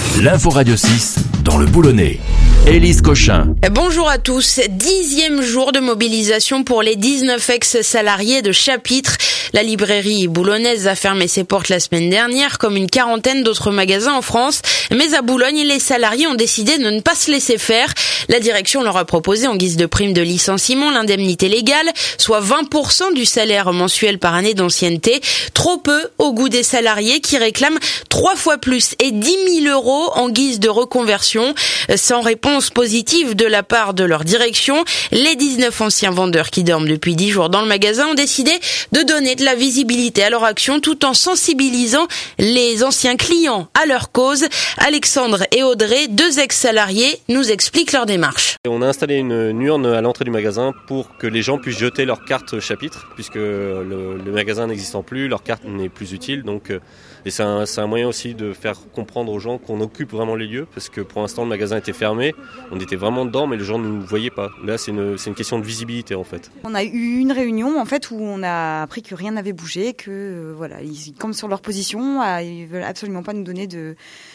L'info Radio 6 dans le Boulonnais. Élise Cochin. Bonjour à tous. 10e jour de mobilisation pour les 19 ex-salariés de Chapitre. La librairie boulonnaise a fermé ses portes la semaine dernière, comme une quarantaine d'autres magasins en France. Mais à Boulogne, les salariés ont décidé de ne pas se laisser faire. La direction leur a proposé en guise de prime de licenciement l'indemnité légale, soit 20% du salaire mensuel par année d'ancienneté. Trop peu au goût des salariés qui réclament 3 fois plus et 10 000 € en guise de reconversion. Sans réponse positive de la part de leur direction, les 19 anciens vendeurs qui dorment depuis 10 jours dans le magasin ont décidé de donner de la visibilité à leur action tout en sensibilisant les anciens clients à leur cause. Alexandre et Audrey, 2 ex-salariés, nous expliquent leur démarche. On a installé une urne à l'entrée du magasin pour que les gens puissent jeter leur carte Chapitre, puisque le magasin n'existant plus, leur carte n'est plus utile. Donc, et c'est un moyen aussi de faire comprendre aux gens qu'on occupe vraiment les lieux, parce que pour l'instant le magasin était fermé, on était vraiment dedans mais les gens ne nous voyaient pas. Là c'est une question de visibilité en fait. On a eu une réunion en fait où on a appris que rien n'avait bougé, que voilà, ils campent sur leur position, ils veulent absolument pas nous donner de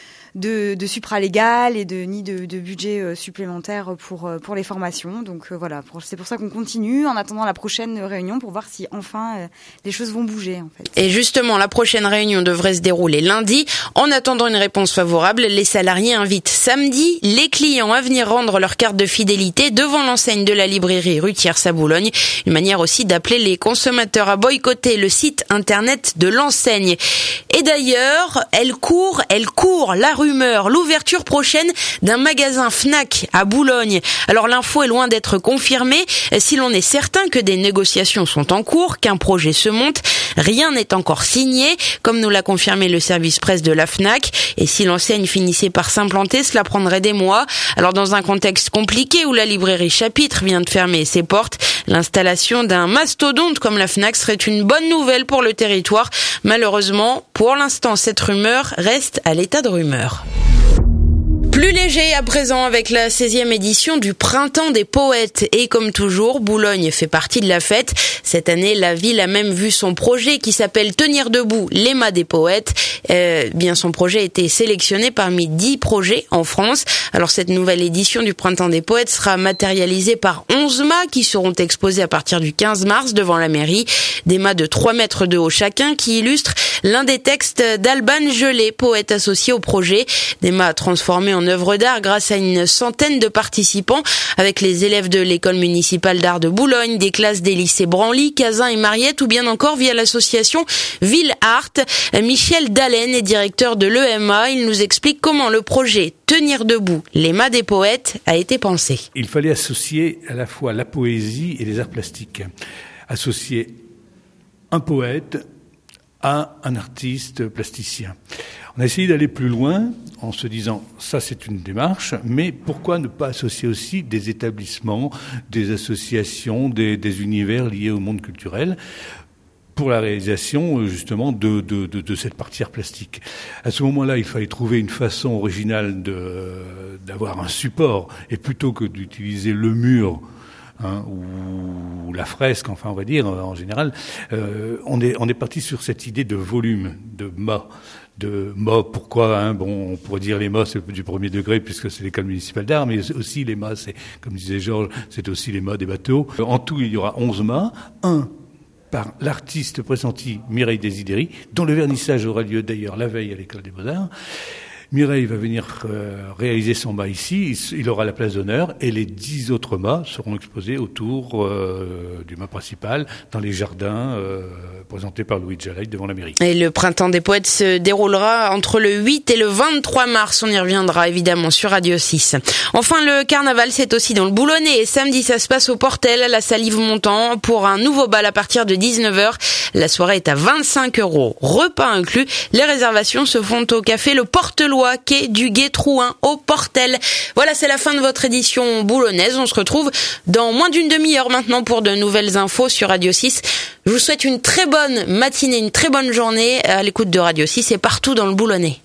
supralégal et ni de budget supplémentaire pour les formations. Donc voilà, c'est pour ça qu'on continue en attendant la prochaine réunion pour voir si enfin les choses vont bouger en fait. Et justement, la prochaine réunion devrait se dérouler lundi. En attendant une réponse favorable, les salariés invitent samedi les clients à venir rendre leur carte de fidélité devant l'enseigne de la librairie rue Thiers à Boulogne. Une manière aussi d'appeler les consommateurs à boycotter le site internet de l'enseigne. Et d'ailleurs, elle court la rumeur, l'ouverture prochaine d'un magasin Fnac à Boulogne. Alors l'info est loin d'être confirmée. Si l'on est certain que des négociations sont en cours, qu'un projet se monte, rien n'est encore signé, comme nous l'a confirmé le service presse de la Fnac. Et si l'enseigne finissait par s'implanter, cela prendrait des mois. Alors dans un contexte compliqué où la librairie Chapitre vient de fermer ses portes, l'installation d'un mastodonte comme la Fnac serait une bonne nouvelle pour le territoire. Malheureusement, pour l'instant, cette rumeur reste à l'état de rumeur. Plus léger à présent avec la 16e édition du Printemps des Poètes. Et comme toujours, Boulogne fait partie de la fête. Cette année, la ville a même vu son projet qui s'appelle Tenir debout, les mâts des poètes. Son projet a été sélectionné parmi 10 projets en France. Alors cette nouvelle édition du Printemps des Poètes sera matérialisée par 11 mâts qui seront exposés à partir du 15 mars devant la mairie. Des mâts de 3 mètres de haut chacun qui illustrent l'un des textes d'Alban Gelé, poète associé au projet. Des mâts transformés en œuvre d'art grâce à une centaine de participants avec les élèves de l'école municipale d'art de Boulogne, des classes des lycées Branly, Cazin et Mariette ou bien encore via l'association Ville Art. Michel Dallène est directeur de l'EMA. Il nous explique comment le projet Tenir debout, les mâts des poètes a été pensé. Il fallait associer à la fois la poésie et les arts plastiques. Associer un poète à un artiste plasticien. On a essayé d'aller plus loin en se disant, ça c'est une démarche, mais pourquoi ne pas associer aussi des établissements, des associations, des univers liés au monde culturel pour la réalisation justement de cette partie art plastique. À ce moment-là, il fallait trouver une façon originale d'avoir un support, et plutôt que d'utiliser le mur, ou la fresque, enfin on va dire en général, on est parti sur cette idée de volume, de mâts. Pourquoi on pourrait dire les mâts c'est du premier degré puisque c'est l'école municipale d'art, mais aussi les mâts, c'est comme disait Georges, c'est aussi les mâts des bateaux. En tout, il y aura 11 mâts, un par l'artiste pressenti Mireille Desideri, dont le vernissage aura lieu d'ailleurs la veille à l'école des Beaux-Arts. Mireille va venir réaliser son mât ici, il aura la place d'honneur et les 10 autres mâts seront exposés autour du mât principal dans les jardins présentés par Louis Jalay devant la mairie. Et le Printemps des Poètes se déroulera entre le 8 et le 23 mars, on y reviendra évidemment sur Radio 6. Enfin, le carnaval c'est aussi dans le Boulonnais et samedi ça se passe au Portel à la salle Yves Montand pour un nouveau bal à partir de 19h. La soirée est à 25 €, repas inclus. Les réservations se font au café Le Portelois, quai du Gué-Trouin, au Portel. Voilà, c'est la fin de votre édition boulonnaise. On se retrouve dans moins d'une demi-heure maintenant pour de nouvelles infos sur Radio 6. Je vous souhaite une très bonne matinée, une très bonne journée à l'écoute de Radio 6 et partout dans le Boulonnais.